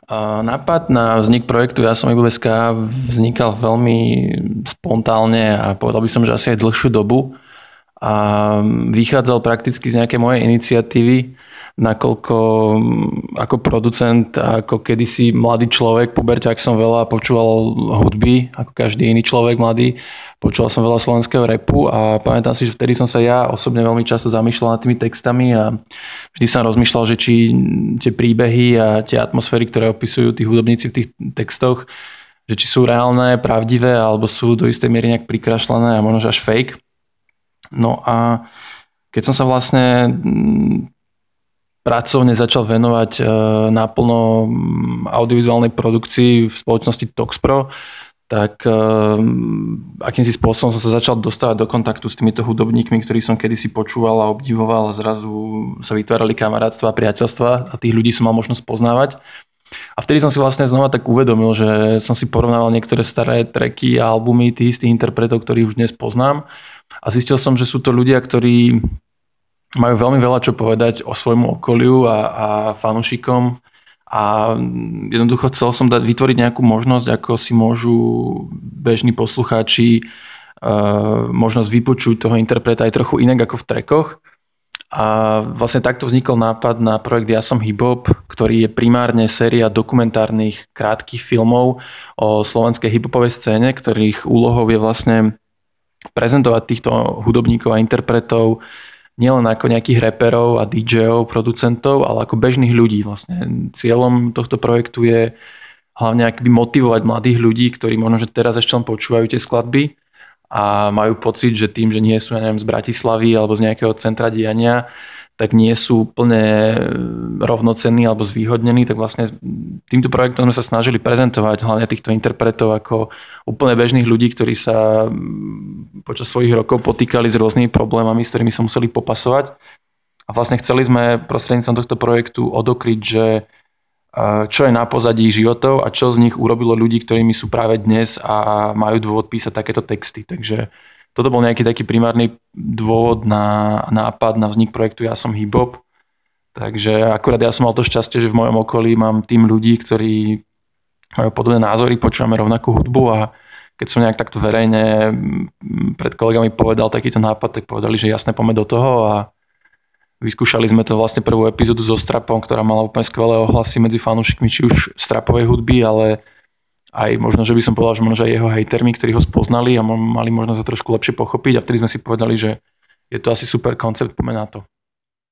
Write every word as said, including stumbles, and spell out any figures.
A nápad na vznik projektu Ja som iBob.sk vznikal veľmi spontánne a povedal by som, že asi aj dlhšiu dobu a vychádzal prakticky z nejakej mojej iniciatívy, nakoľko ako producent a ako kedysi mladý človek, puberťák som veľa počúval hudby, ako každý iný človek mladý. Počúval som veľa slovenského rapu a pamätám si, že vtedy som sa ja osobne veľmi často zamýšľal nad tými textami a vždy som rozmýšľal, že či tie príbehy a tie atmosféry, ktoré opisujú tí hudobníci v tých textoch, že či sú reálne, pravdivé alebo sú do istej miery nejak prikrašlené a možno až fake. No a keď som sa vlastne pracovne začal venovať naplno audiovizuálnej produkcii v spoločnosti Toxpro, tak akýmsi spôsobom som sa začal dostávať do kontaktu s týmito hudobníkmi, ktorých som kedysi počúval a obdivoval a zrazu sa vytvárali kamarátstva a priateľstva a tých ľudí som mal možnosť poznávať. A vtedy som si vlastne znova tak uvedomil, že som si porovnával niektoré staré tracky a albumy tých istých interpretov, ktorých už dnes poznám. A zistil som, že sú to ľudia, ktorí majú veľmi veľa čo povedať o svojmu okoliu a, a fanúšikom a jednoducho chcel som dať, vytvoriť nejakú možnosť, ako si môžu bežní poslucháči uh, možnosť vypočuť toho interpreta aj trochu inak ako v trackoch. A vlastne takto vznikol nápad na projekt Ja som hip-hop, ktorý je primárne séria dokumentárnych krátkych filmov o slovenskej hip-hopovej scéne, ktorých úlohou je vlastne prezentovať týchto hudobníkov a interpretov nielen ako nejakých reperov a dý džejov, producentov, ale ako bežných ľudí. Vlastne cieľom tohto projektu je hlavne akoby motivovať mladých ľudí, ktorí možno, že teraz ešte len počúvajú tie skladby a majú pocit, že tým, že nie sú, ja neviem, z Bratislavy alebo z nejakého centra diania, tak nie sú plne rovnocenní alebo zvýhodnení, tak vlastne týmto projektom sme sa snažili prezentovať hlavne týchto interpretov ako úplne bežných ľudí, ktorí sa počas svojich rokov potýkali s rôznymi problémami, s ktorými sa museli popasovať. A vlastne chceli sme prostredníctvom tohto projektu odokryť, že čo je na pozadí ich životov a čo z nich urobilo ľudí, ktorými sú práve dnes a majú dôvod písať takéto texty. Takže toto bol nejaký taký primárny dôvod na nápad na vznik projektu Ja som hip-hop. Takže akurát ja som mal to šťastie, že v mojom okolí mám tým ľudí, ktorí majú podobné názory, počúvame rovnakú hudbu a keď som nejak takto verejne pred kolegami povedal takýto nápad, tak povedali, že jasne, poďme do toho a vyskúšali sme to vlastne prvú epizódu so Strapom, ktorá mala úplne skvelé ohlasy medzi fanúšikmi, či už strapovej hudby, ale aj možno, že by som povedal, že možno aj jeho hejtermi, ktorí ho spoznali a mali možnosť ho trošku lepšie pochopiť a vtedy sme si povedali, že je to asi super koncept, poďme na to.